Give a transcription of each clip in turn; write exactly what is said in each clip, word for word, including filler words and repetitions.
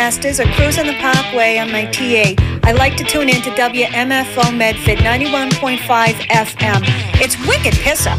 Masters are cruising the Parkway on my T A. I like to tune in to W M F O Medford ninety-one point five F M. It's wicked pisser.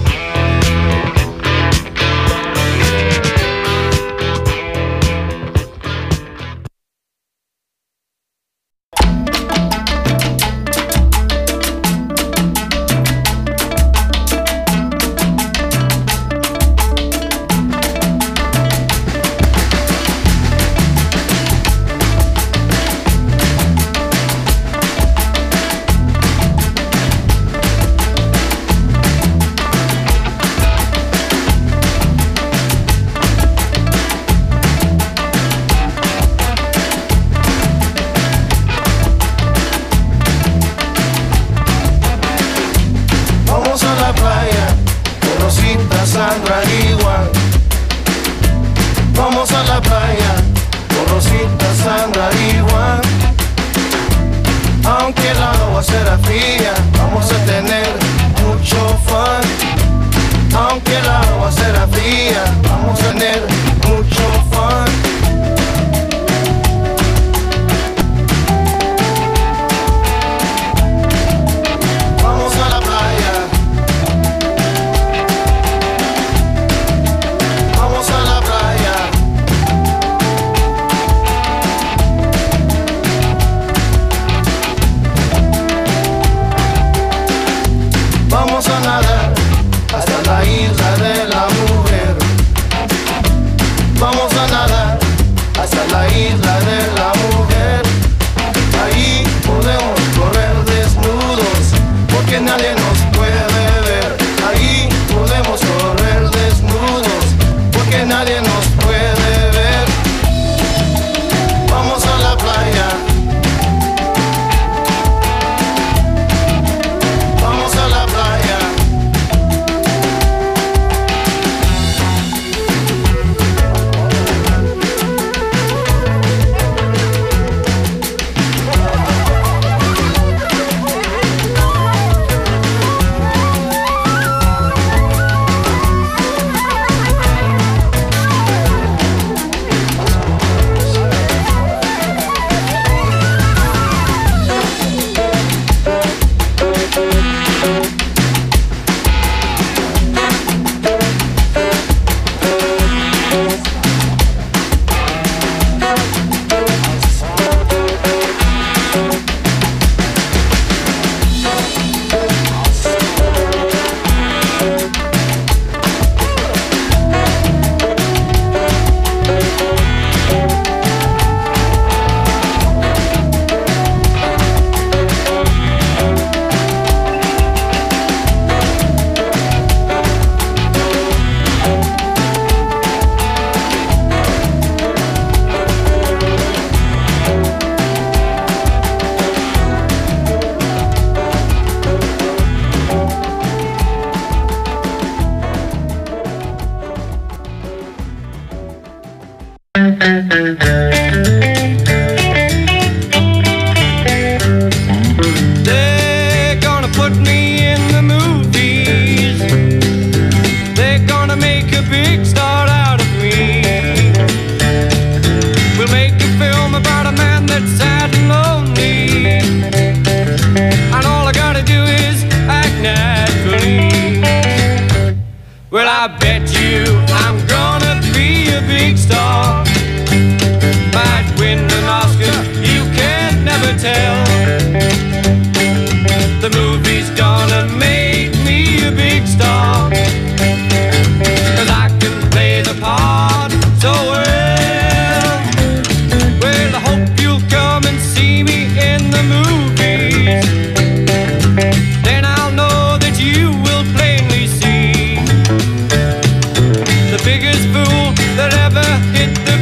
Biggest fool that ever hit the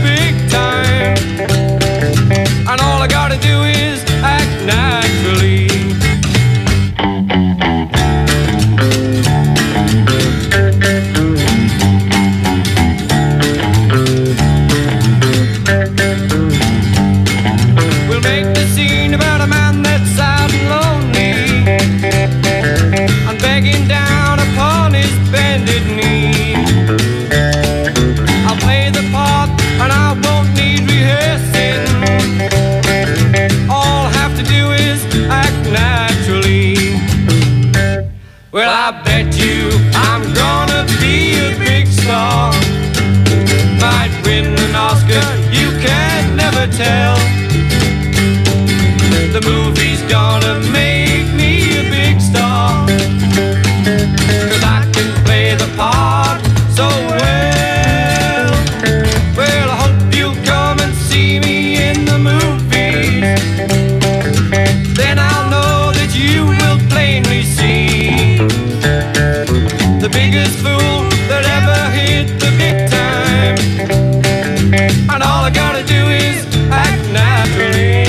fool that ever hit the big time. And all I gotta do is act naturally.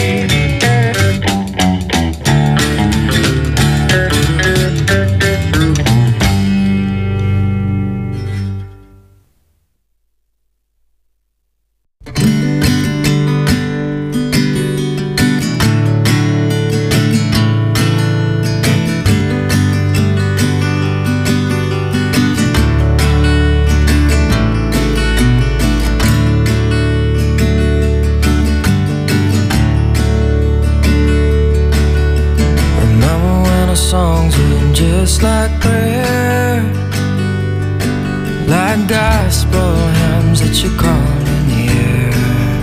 Songs were just like prayer, like gospel hymns that you call in the air.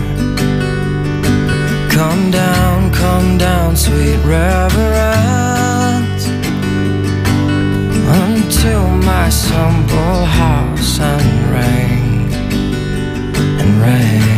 Come down, come down, sweet reverence, until my simple house and ring and ring.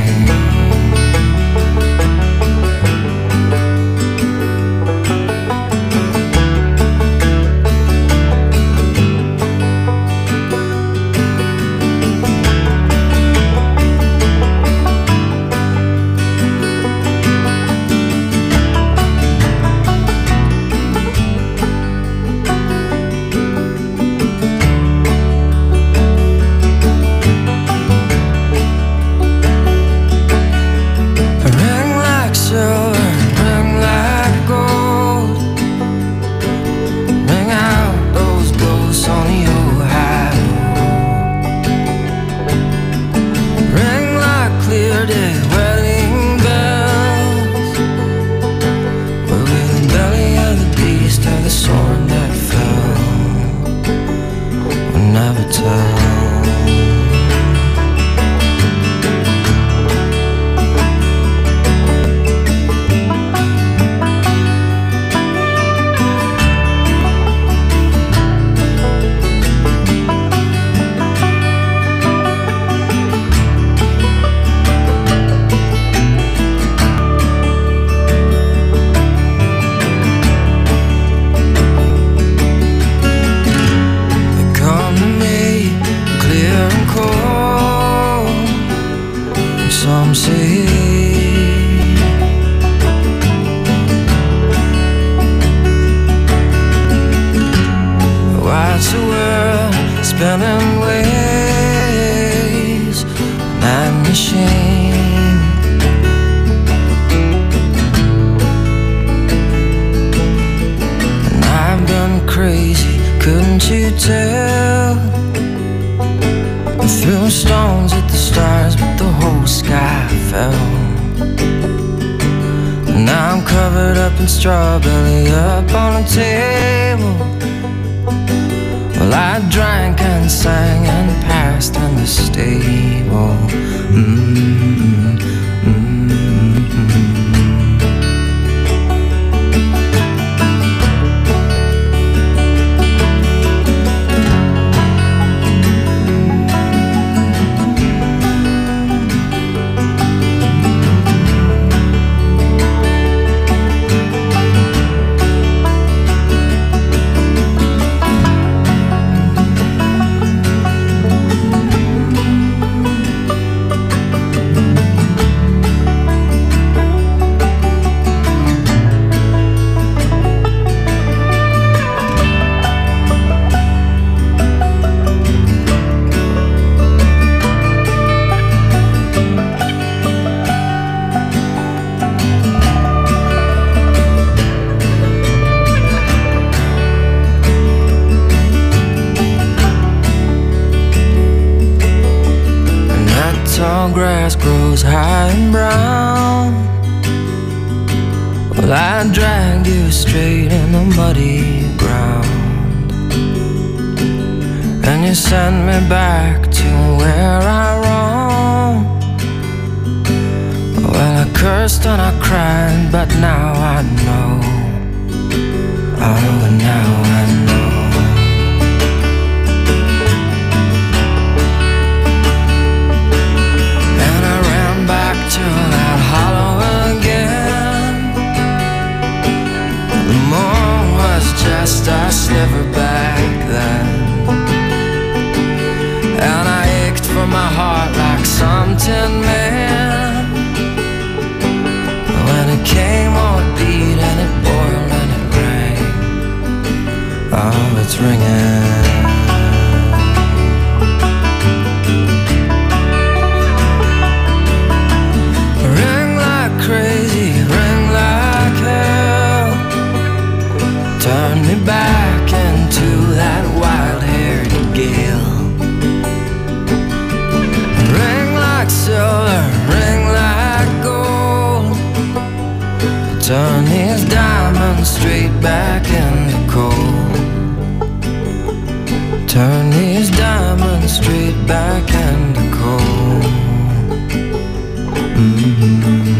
Strawberry up on a table. Well, I drank and sang and passed in the stable. Mm-hmm. Mm-hmm. Grass grows high and brown. Well, I dragged you straight in the muddy ground, and you sent me back to where I roamed. Well, I cursed and I cried, but now I know. Oh, now I know. To that hollow again. The moon was just a sliver back then. and I ached for my heart like some tin man. When it came, oh, it beat and it boiled and it rang. Oh, it's ringing. Ring like crazy, ring like hell. Turn me back into that wild-haired gale. Ring like silver, ring like gold. Turn these diamonds straight back into coal. Turn these diamonds straight back into coal. Mm-hmm.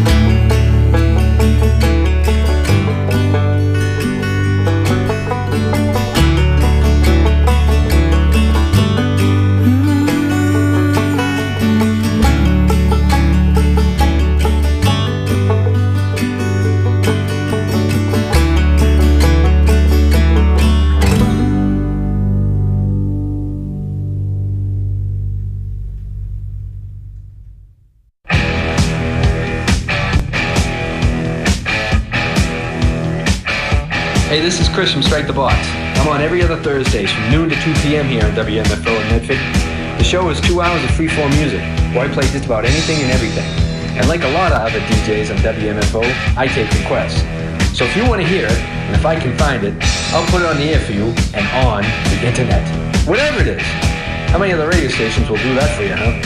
Hey, this is Chris from Strike the Box. I'm on every other Thursdays from noon to two p.m. here on W M F O in Medford. The show is two hours of free-form music, where I play just about anything and everything. And like a lot of other D Js on W M F O, I take requests. So if you want to hear it, and if I can find it, I'll put it on the air for you and on the internet. Whatever it is. How many other radio stations will do that for you, huh?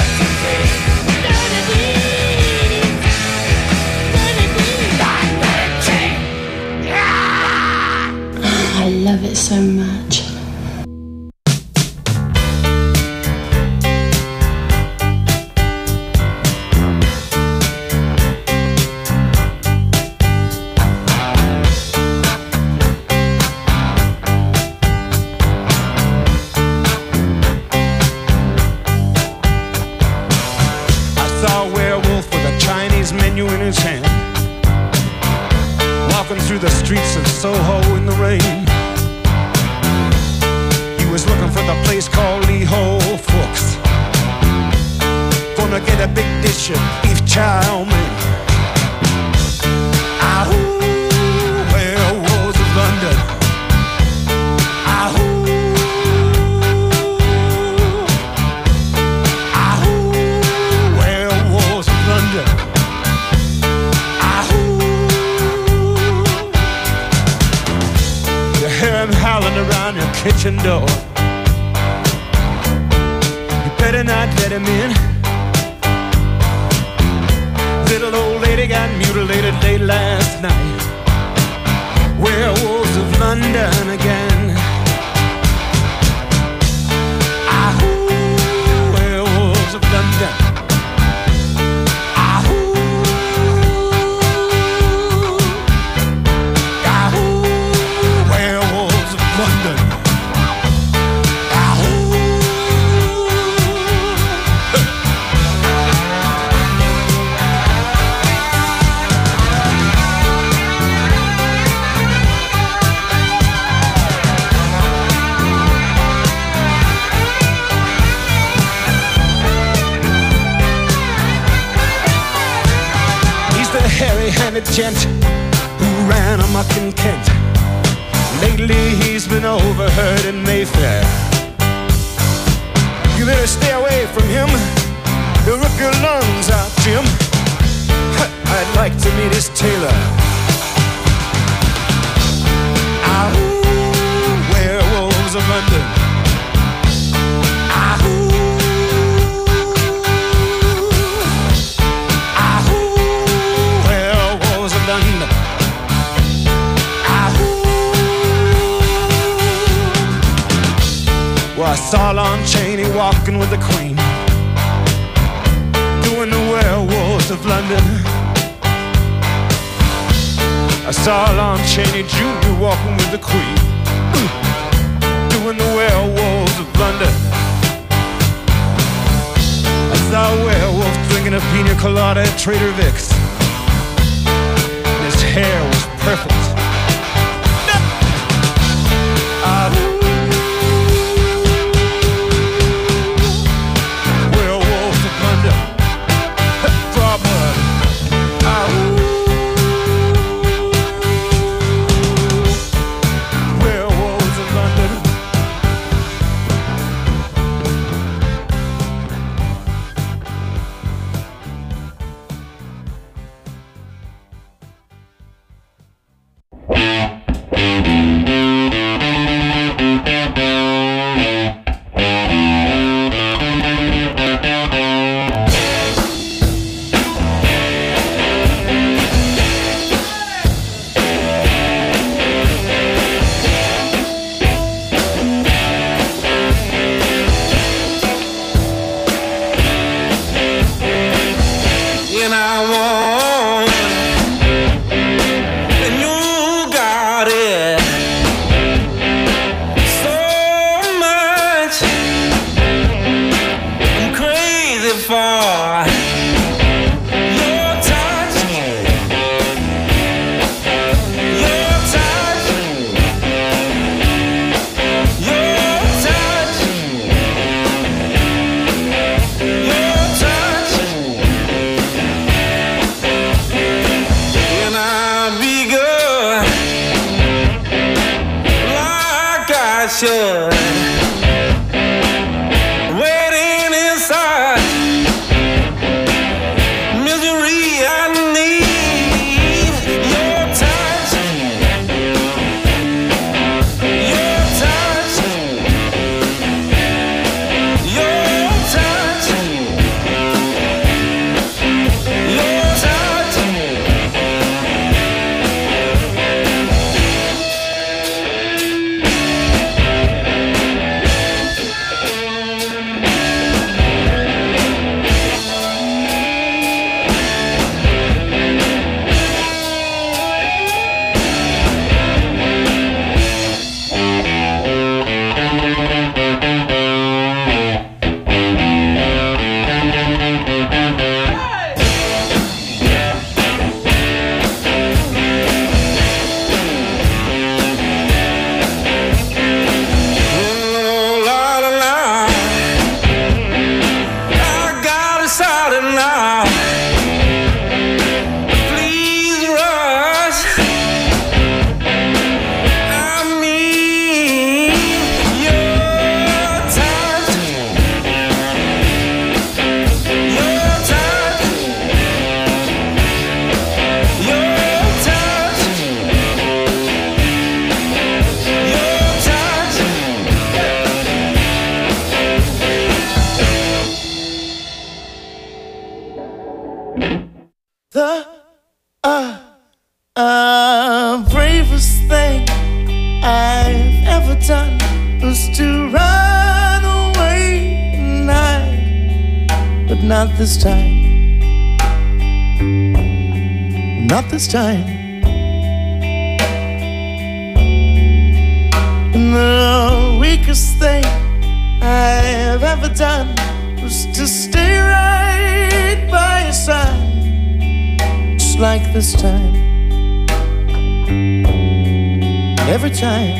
I love it so much. I saw a werewolf with a Chinese menu in his hand, walking through the streets of Soho in the rain. He was looking for the place called Lee Ho Fooks. Gonna get a big dish of beef chow mein. Ahoo, werewolves of London. Ahoo, ahoo, werewolves of London. Howling around your kitchen door. You better not let him in. Little old lady got mutilated late last night. Werewolves of London again. Ahoo, werewolves of London. Hairy-handed gent who ran amok in Kent. Lately he's been overheard in Mayfair. You better stay away from him. He'll rip your lungs out, Jim. I'd like to meet his tailor. Ahoo, werewolves of London. Ahoo. Well, I saw Lon Chaney walking with the Queen, doing the werewolves of London. I saw Lon Chaney Junior walking with the Queen, doing the werewolves of London. I saw a werewolf drinking a pina colada at Trader Vic's. His hair was perfect. The bravest thing I've ever done was to run away and hide, but not this time. Not this time. And the weakest thing I've ever done was to stay right by your side, just like this time. Every time.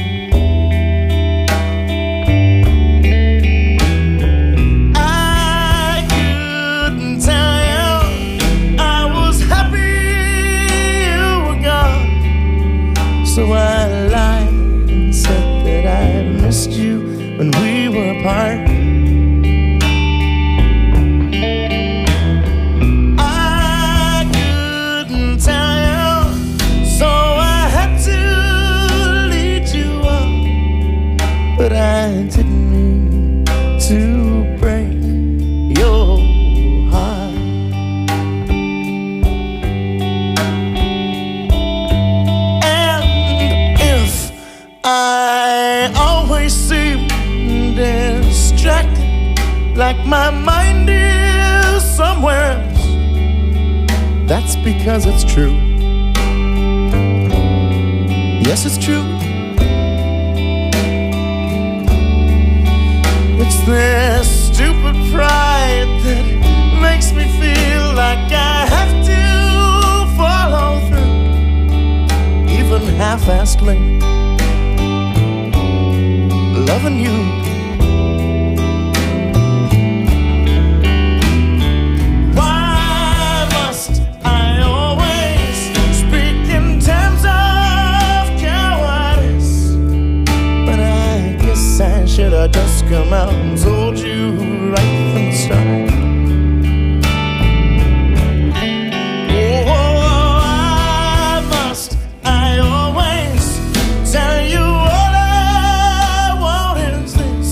I couldn't tell you I was happy you were gone, so I lied and said that I missed you when we were apart. I couldn't tell you, so I had to lead you on, but I didn't mean to break your heart. And if I always seem distracted, like my mind is somewhere else, that's because it's true. Yes, it's true. It's this stupid pride that makes me feel like I have to follow through, even half-assedly, loving you. Why must I always speak in terms of cowardice? But I guess I should have just come out and told you right from the start. Oh, why must I always tell you all I want is this?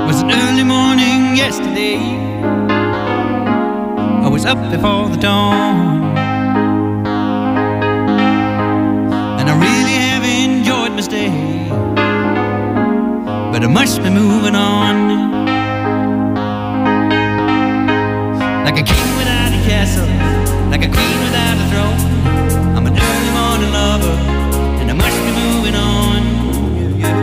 was an early morning yesterday. I was up before the dawn, and I really have enjoyed my stay, but I must be moving on. Like a king without a castle, like a queen without a throne, I'm an early morning lover, and I must be moving on. Yeah, yeah.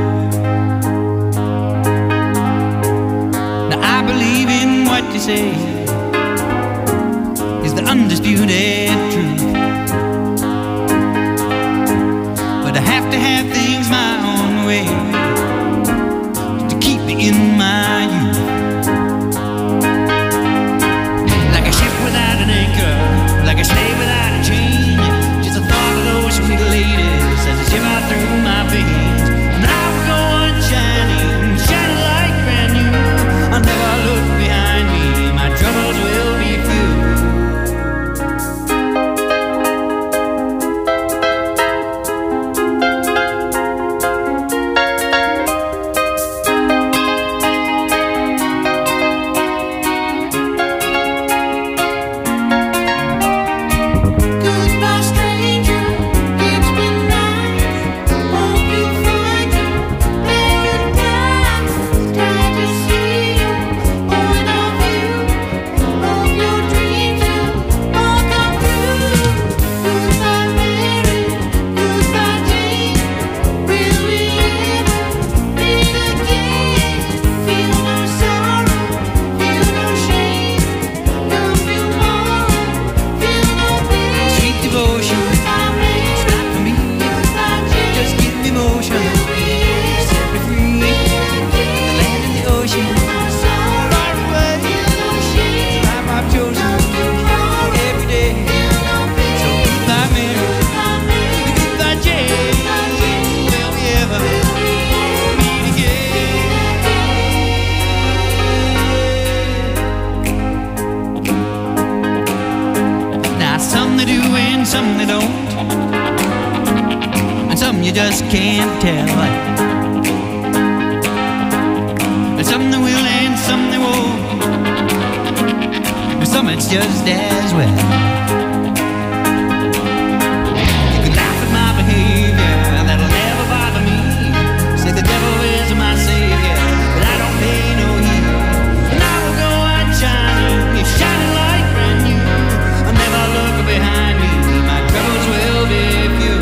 Now I believe in what you say is the undisputed truth, but I have to have things my own way to keep me in my youth. Like a ship without an anchor, like a slave without a chain, just the thought of those sweet ladies as they shiver through my veins. And I will go on shining, shining like brand new. I'll never look behind me, my troubles will be few. Goodbye, stranger. It's been nice. Hope you find your paradise. Glad to see you. Point of view. Hope your dreams will all come true. Goodbye, Mary. Goodbye, Jane. Will we ever meet again? Feel no sorrow. Feel no shame. No tomorrow. Feel no pain. Sweet devotion, it's not for me. Just give me motion, set me free. The land and the ocean, far away. Life I've chosen every day. So goodbye, Mary. Goodbye, Jane. Will we ever meet again? Now some they do and some they don't, and some you just can't tell. And some they will and some they won't, and some it's just as well. You can laugh at my behavior, that'll never bother me. Say the devil is my savior, but I don't pay no heed. And I will go on shining, it's shining like brand new. I'll never look behind me, my troubles will be few.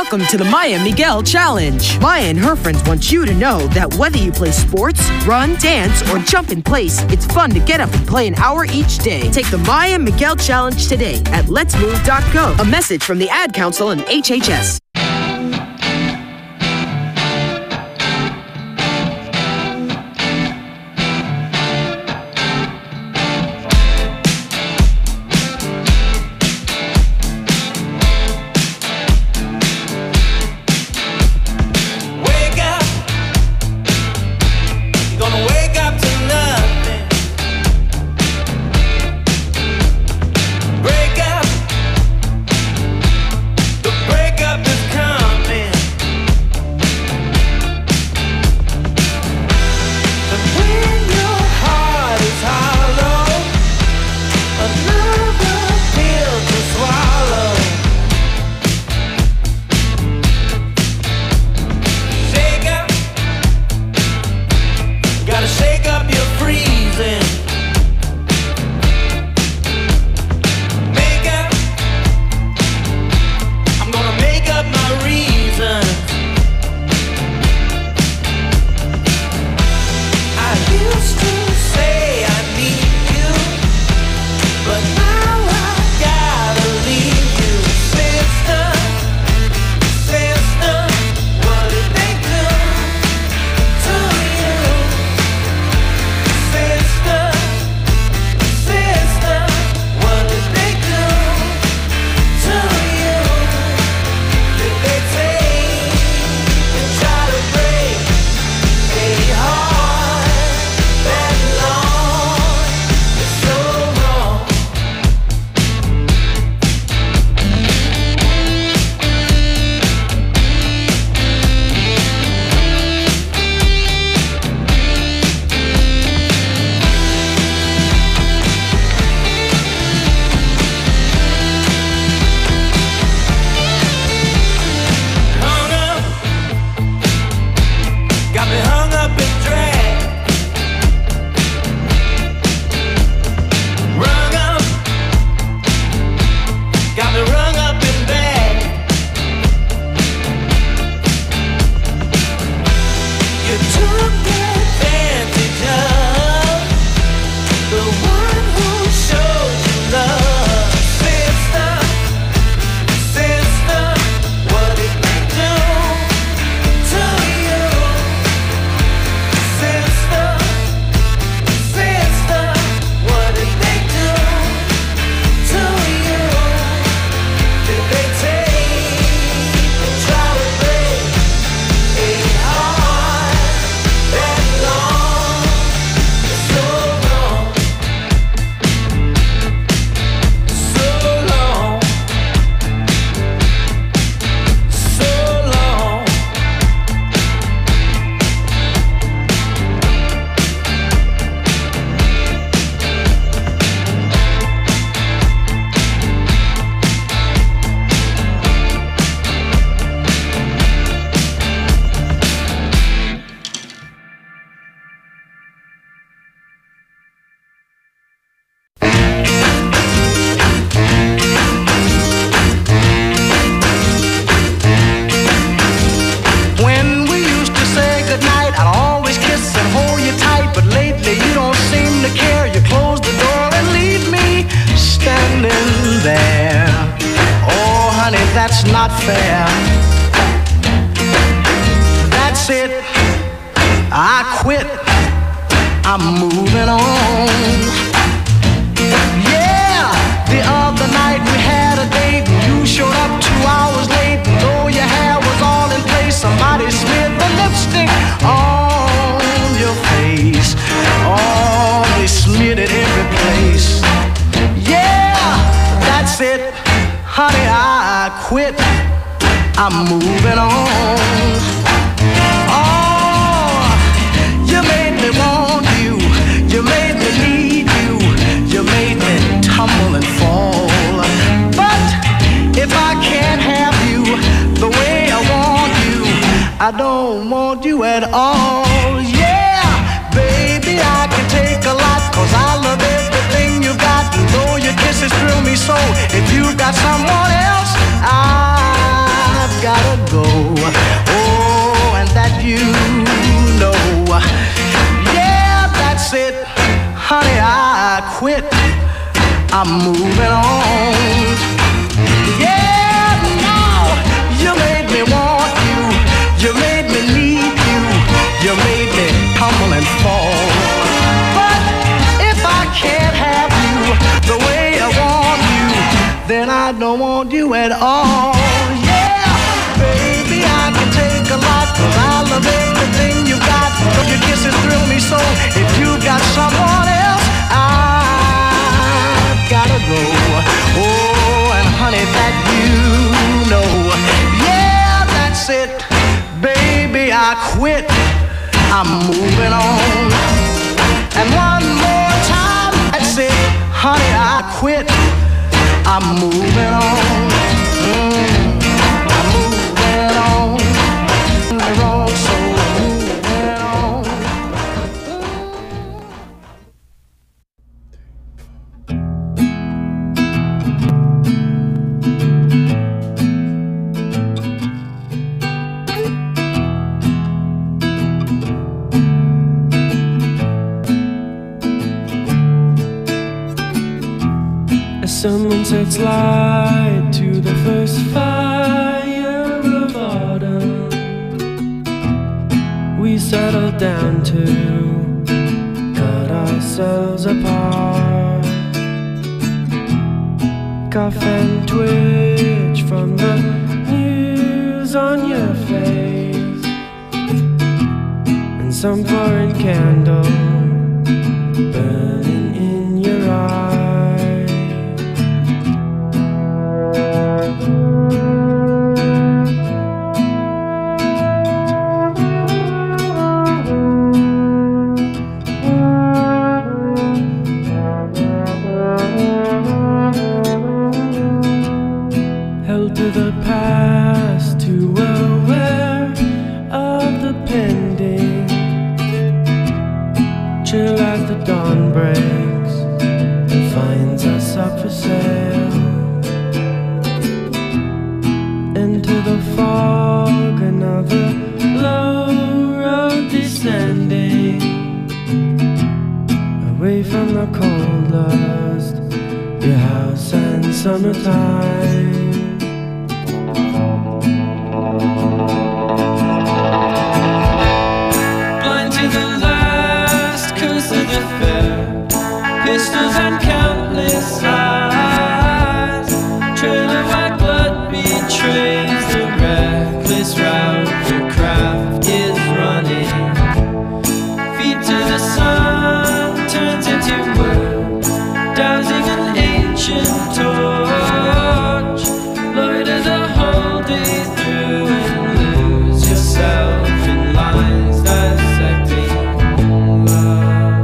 Welcome to the Maya Miguel Challenge. Maya and her friends want you to know that whether you play sports, run, dance, or jump in place, it's fun to get up and play an hour each day. Take the Maya Miguel Challenge today at lets move dot gov. A message from the Ad Council and H H S. That's not fair. That's it. I quit. I'm moving on. Yeah, the other night we had a date and you showed up two hours late. And though your hair was all in place, somebody smeared the lipstick on your face. Oh, they smeared it every place. Yeah, that's it. Honey, I quit. I'm moving on. Oh, you made me want you. You made me need you. You made me tumble and fall. But if I can't have you the way I want you, I don't want you at all. Yeah, baby, I can take a lot, 'cause I love everything you got. And though your kisses thrill me so, if you've got someone else, I've got a quit. I'm moving on. Yeah, no, you made me want you. You made me need you. You made me tumble and fall. But if I can't have you the way I want you, then I don't want you at all. Yeah, baby, I can take a lot, 'cause I love everything you got. Your kisses thrill me so. If you got someone else, I've gotta go. Oh, and honey, that you know. Yeah, that's it. Baby, I quit. I'm moving on. And one more time, that's it. Honey, I quit. I'm moving on. Mm, I'm moving on. Moving on, so I'm moving on. Someone sets light to the first fire of autumn. We settle down to cut ourselves apart. Cough and twitch from the news on your face, and some foreign candle burning in your eyes. Held to the past, too aware of the pending. Chill as the dawn breaks and finds us up for sale. Into the fog, another low road descending, away from the cold lust, your house and summertime. Blind to the last curse of the fair, pistols and countless eyes, trail of white blood betrays the reckless route your craft is running. Feet to the sun turns into wood, dousing an ancient torch. Loiter the whole day through and lose yourself in lines dissecting love.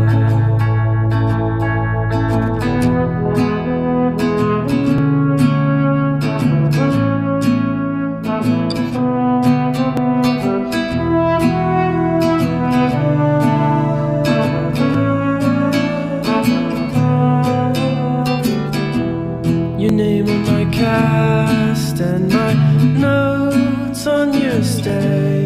Your name on my cast and my notes on your stay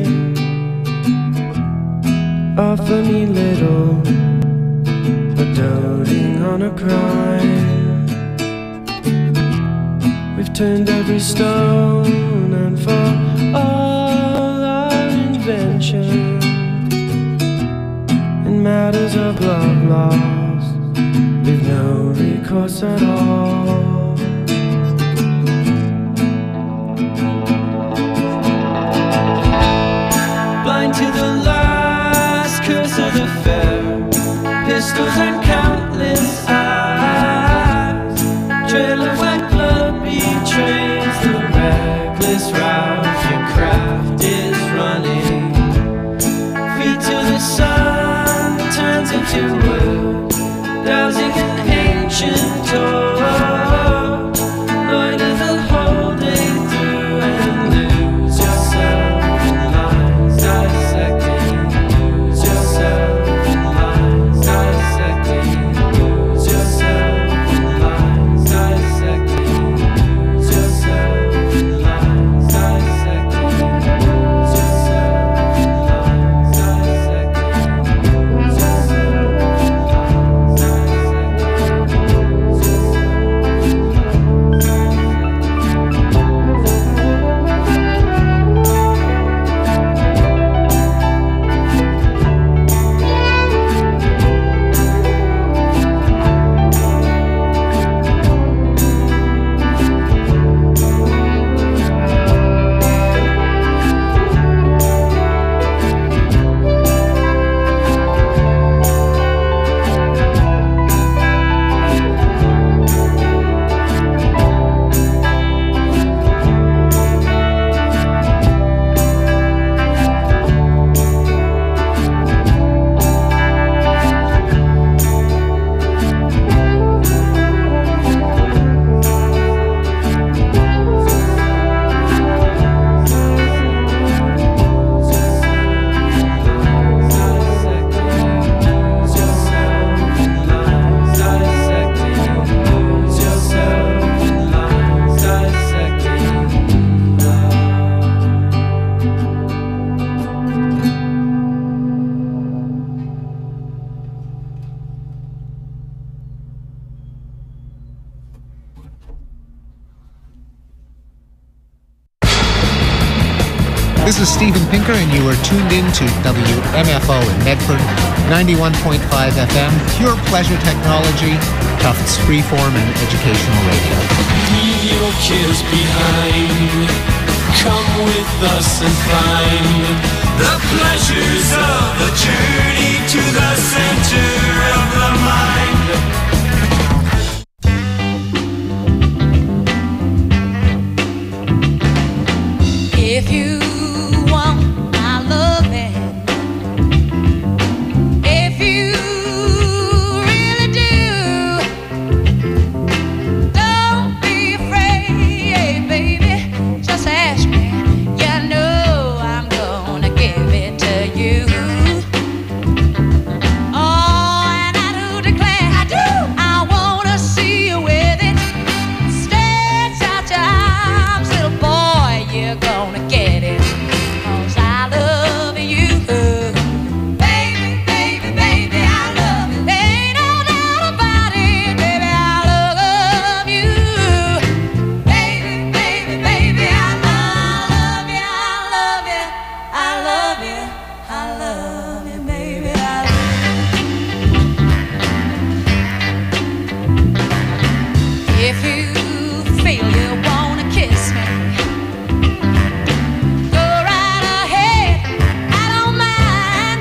offer me little, but doting on a crime. We've turned every stone, and for all our invention in matters of love lost, we've no recourse at all. Blind to the last curse of the fair, pistols and countless eyes, trail of white blood betrays the reckless route your craft is running. Feet to the sun turns into wood, dousing an ancient torch. Loiter the whole day through and lose yourself in lines dissecting. Lose yourself in lines dissecting. This is Steven Pinker, and you are tuned in to W M F O in Medford, ninety-one point five F M, pure pleasure technology, Tufts freeform and educational radio. Leave your cares behind. Come with us and find the pleasures of the journey to the center of the mind. If you want my loving, if you really do, don't be afraid, baby, just ask me. You know I'm gonna give it to you. Oh, and I do declare, I do, I wanna see you with it. Stretch out your arms, little boy, you're gonna get it, 'cause I love you. Baby, baby, baby, I love you. Ain't no doubt about it, baby, I love you. Baby, baby, baby, I love you, I love you, I love you, I love you, baby, I love you. If you feel you wanna kiss me, go right ahead, I don't mind.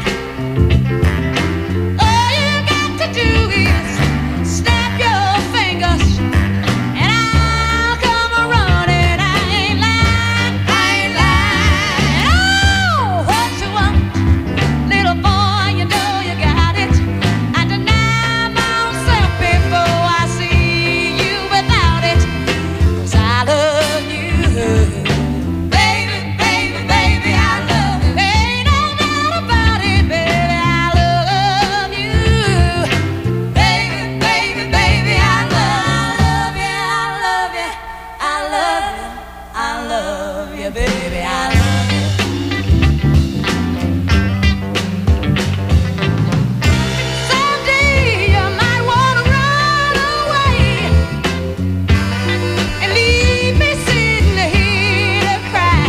All you got to do is snap your fingers, and I'll come running. I ain't lying, I ain't lying. Oh, what you want, little boy, you know you got it. I deny myself before I see you without it, 'cause I love you. Baby, baby, baby, I love you. Ain't no doubt about it, baby, I love you. Baby, baby, baby, I love you, I love you, I love you, I love you, baby, I love you. Someday you might wanna run away and leave me sitting here to cry.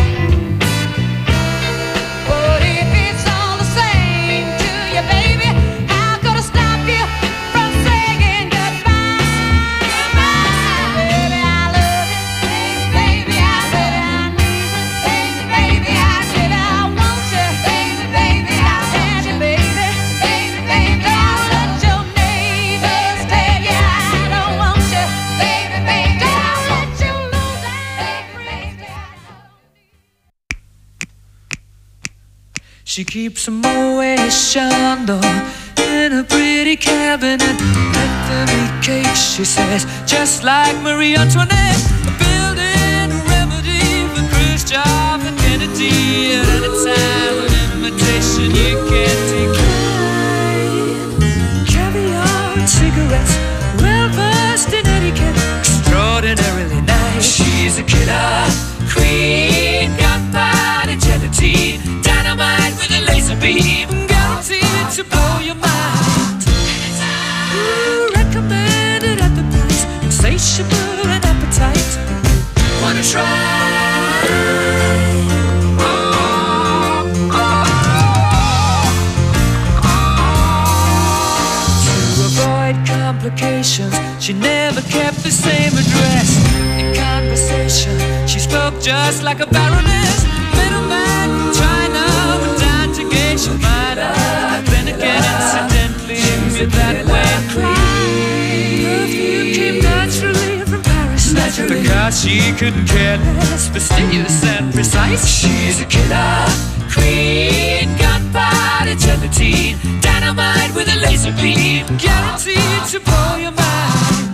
But if it's all the same to you, baby, how could I stop you from saying goodbye? Goodbye. Baby, I love you. Baby, I love you. I need you. Baby, baby, I need you. I want you. Baby, baby, I want you, baby. Baby, baby, I'll let your neighbors tell you I don't want you. Baby, baby, I'll let you lose everything. She keeps a Moet Chandon in a pretty cabinet. Let them eat cake, she says, just like Marie Antoinette. Building a remedy for Khrushchev and Kennedy. At any time, an invitation you can't decline. Caviar and cigarettes, well versed in etiquette, extraordinarily nice. She's a killer queen, gunpowder gelatine, dynamite with a laser beam, guaranteed to blow your mind. Ooh, recommended at the price, insatiable and appetite. Wanna try? To avoid complications, she never kept the same address. In conversation, she spoke just like a baroness. Middleman from China went down to gauge your mind. Then again, incidentally, you're that way. Perfume came naturally from Paris, naturally, because she couldn't care less, fastidious and precise. She's a killer queen, gunpowder gelatine, dynamite with a laser beam, guaranteed to blow your mind.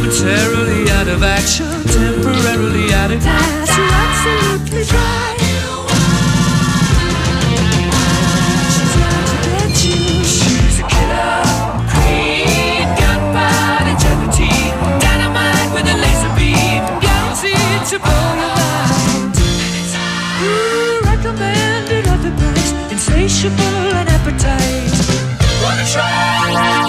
momentarily out of action, temporarily out of gas. You're absolutely dry. She's out to get you. She's a killer queen, gunpowder, gelatine, dynamite with a laser beam, guaranteed to blow your mind. Ooh, recommended at the price, insatiable and appetite. Wanna try?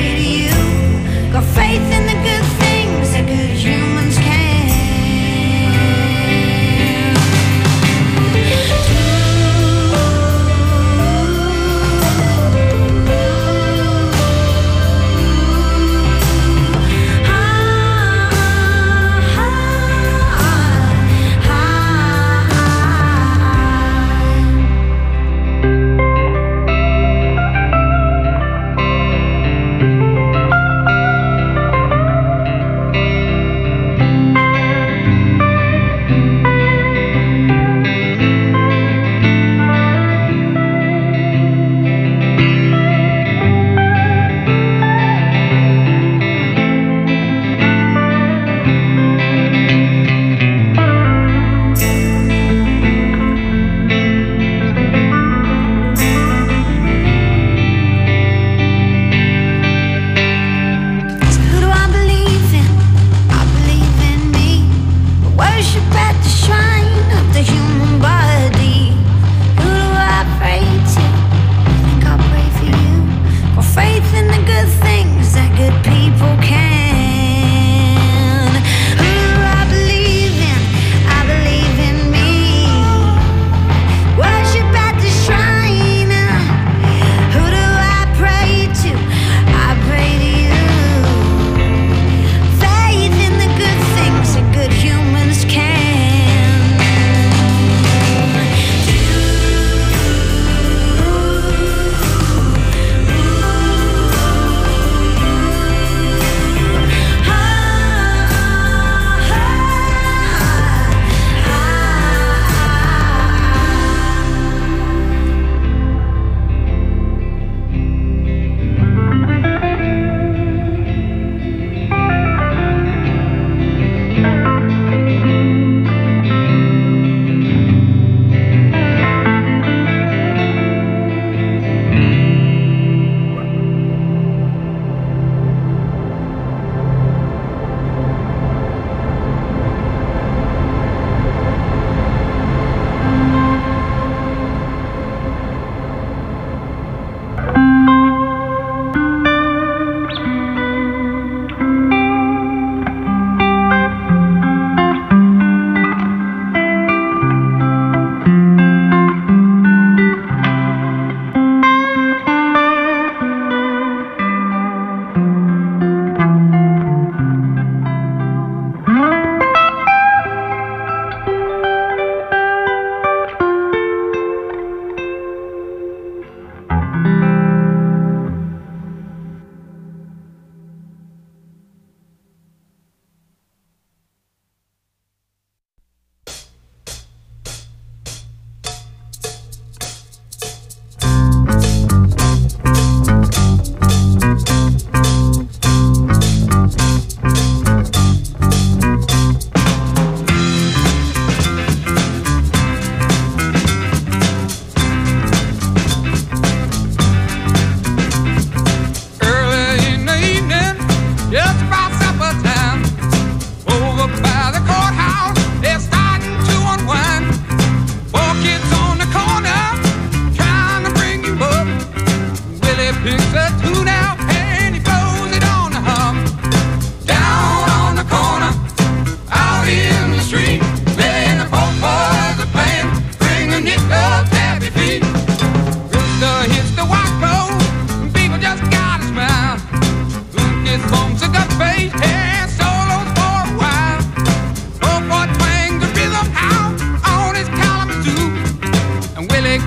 Faith in the good things that good humans can.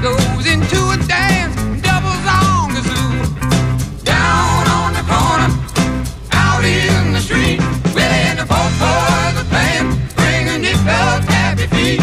goes into a dance, doubles on the zoo. Down on the corner, out in the street, Willie and the four boys are playing, bringing nickel happy feet.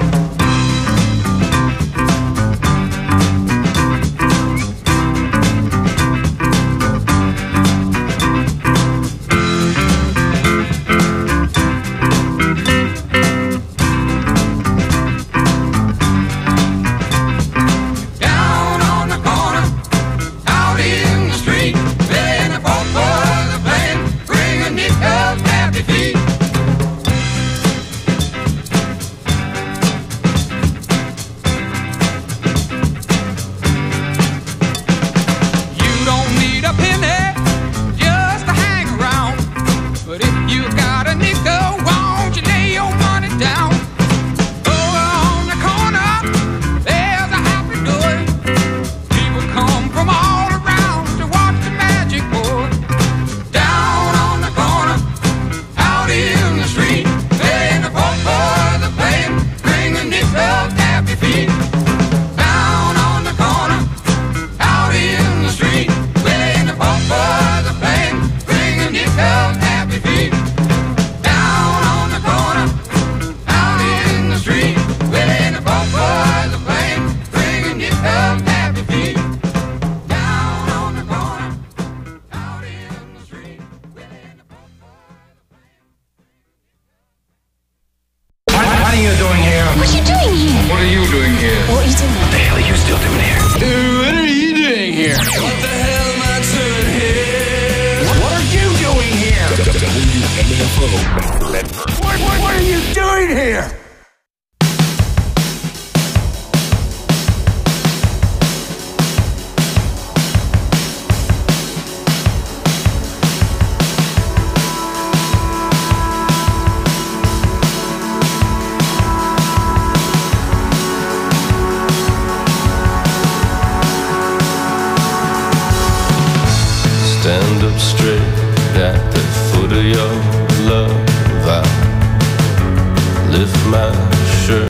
Stand up straight at the foot of your love. I lift my